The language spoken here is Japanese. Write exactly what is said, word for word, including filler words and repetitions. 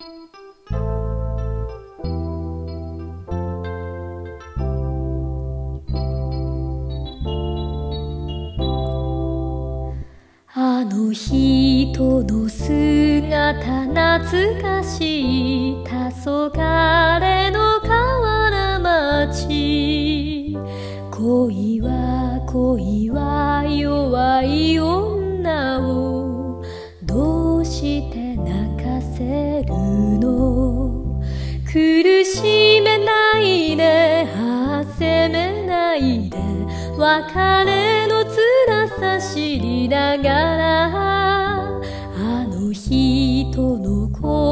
あの人の姿懐かしい黄昏の河原町。恋は恋は弱い女をどうして泣かせるの。苦しめないで責めないで別れの辛さ知りながらあの人の声